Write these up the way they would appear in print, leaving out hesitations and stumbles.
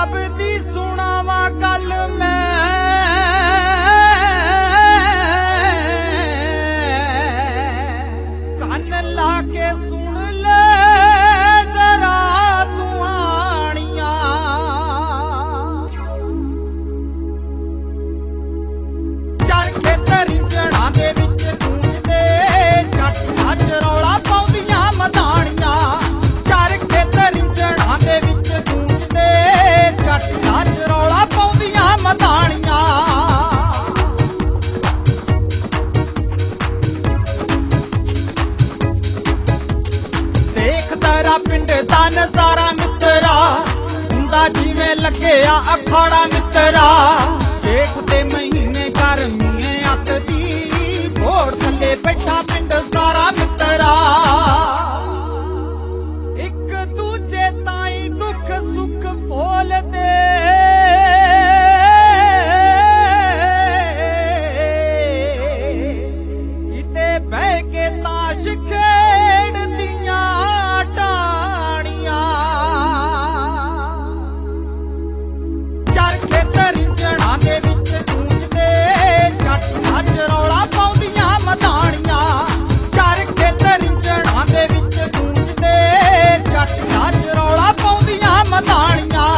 ਪੰਜਾਬ ਦੀ ਸੁਣਾਵਾ ਗੱਲ ਮੈਂ ਕੰਨ ਲਾ ਕੇ ਸੁਣ ਲੈ ਜ਼ਰਾ ਦੁਆਣੀਆਂ। ਚਰਖੇ ਤੇ ਰਿੰਝਣਾਂ ਦੇ ਵਿੱਚ ਗੂੰਜਦੇ ਜੱਟ ਅੱਜ ਰੌਲਾ ਪਾਉਂਦੀਆਂ ਮਧਾਣੀਆਂ। ਚਰਖੇ ਤੇ ਰਿੰਝਣਾਂ ਦੇ ਵਿੱਚ ਗੂੰਜਦੇ ਜੱਟ ਅੱਜ ਰੌਲਾ ਪਾਉਂਦੀਆਂ ਮਧਾਣੀਆਂ। ਦੇਖ ਤੇਰਾ ਪਿੰਡ ਦਾ ਨਜ਼ਾਰਾ ਮਿੱਤਰਾ ਹੁੰਦਾ ਜਿਵੇਂ ਲੱਗਿਆ ਅਖਾੜਾ ਮਿੱਤਰਾ। ਜੇਠ ਦੇ ਮਹੀਨੇ ਗਰਮੀ ਅੱਤ ਦੀ ਭੋੜ ਥੱਲੇ ਬੈਠਾ ਪਿੰਡ ਸਾਰਾ ਮਿੱਤਰਾ। ਇੱਕ ਦੂਜੇ ਤਾਈਂ ਦੁੱਖ ਸੁੱਖ ਫੋਲਦੇ ਕਿਤੇ ਬਹਿ ਕੇ ਤਾਸ਼ ਖੇਡਦੀਆਂ ਟਾਣੀਆਂ। ਚਰਖੇ ਤੇ ਰਿੰਝਣਾਂ ਦੇ ਵਿੱਚ ਗੂੰਜਦੇ ਜੱਟ ਅੱਜ ਰੌਲਾ ਪਾਉਂਦੀਆਂ ਮਧਾਣੀਆਂ। ਚਰਖੇ ਤੇ ਰਿੰਝਣਾਂ ਦੇ ਵਿੱਚ ਗੂੰਜਦੇ ਜੱਟ ਅੱਜ ਰੌਲਾ ਪਾਉਂਦੀਆਂ ਮਧਾਣੀਆਂ।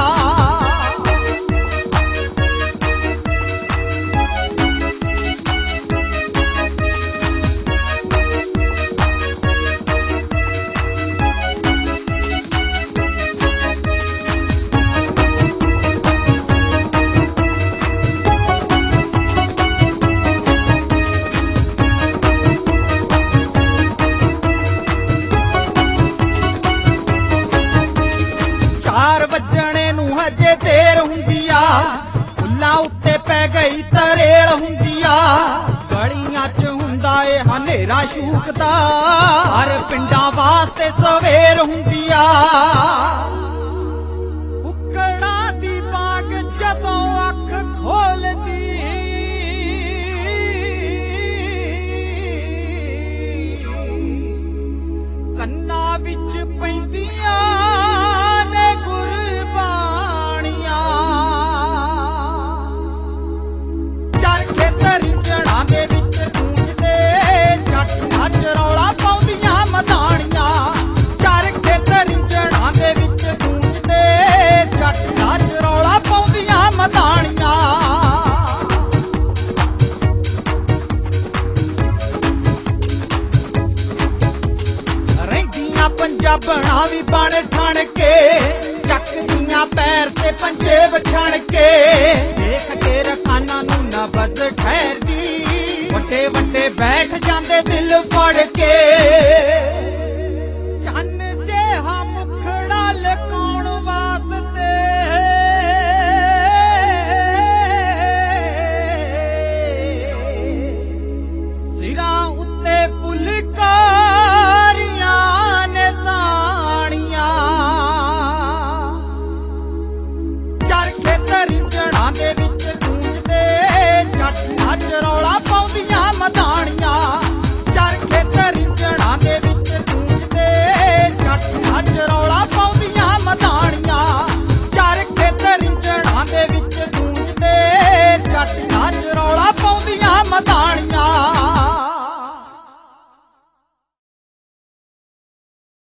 ਚਾਰ ਵੱਜਣੇ ਨੂੰ ਹਜੇ ਦੇਰ ਹੁੰਦੀ ਆ ਫੁੱਲਾਂ ਉੱਤੇ ਪੈ ਗਈ ਤਰੇਲ ਹੁੰਦੀ ਆ। ਗਲੀਆਂ 'ਚ ਹੁੰਦਾ ਏ ਹਨੇਰਾ ਸ਼ੂਕਦਾ ਹਰ ਪਿੰਡਾਂ ਵਾਸਤੇ ਸਵੇਰ ਹੁੰਦੀ ਆ। ਕੁੱਕੜਾਂ ਦੀ ਬਾਗ ਜਦੋਂ ਅੱਖ ਖੋਲਦੀ ਕੰਨਾਂ ਵਿੱਚ ਪੈਂਦੀਆਂ ਨੇ ਗੁਰਬਾਣੀਆਂ। ਚਰਖੇ ਤੇ ਰਿੰਝਣਾਂ ਦੇ ਵਿੱਚ ਗੂੰਜਦੇ ਜੱਟ ਅੱਜ ਰੌਲਾ ਪਾਉਂਦੀਆਂ ਮਧਾਣੀਆਂ। ਚਰਖੇ ਤੇ ਰਿੰਝਣਾਂ ਦੇ ਵਿੱਚ ਗੂੰਜਦੇ ਜੱਟ ਅੱਜ ਰੌਲਾ ਪਾਉਂਦੀਆਂ ਮਧਾਣੀਆਂ। ਰਹਿੰਦੀਆਂ ਪੰਜਾਬਣਾਂ ਵੀ ਬਣ ਠਣ ਕੇ ਚੱਕਦੀਆਂ ਪੈਰ ਤੇ ਪੰਜੇ ਵਿਛਣ ਕੇ। ਦੇਖ ਕੇ ਰਖਾਨਾਂ ਨੂੰ ਨਬਜ਼ ਠਹਿਰਦੀ ਵੱਡੇ ਵੱਡੇ ਬੈਠ ਜਾਂਦੇ ਦਿਲ ਫੜ ਕੇ। ਚੰਨ ਜਿਹਾ ਮੁਖੜਾ ਲਕਾਉਣ ਵਾਸਤੇ ਸਿਰਾਂ ਉੱਤੇ ਫੁਲਕਾਰੀਆਂ ਨੇ ਤਾਣੀਆਂ। ਚਰਖੇ ਤੇ ਰਿੰਝਣਾਂ ਦੇ ਵਿੱਚ ਗੂੰਜਦੇ ਜੱਟ ਅੱਜ ਰੌਲਾ ਪਾਉਂਦੀਆਂ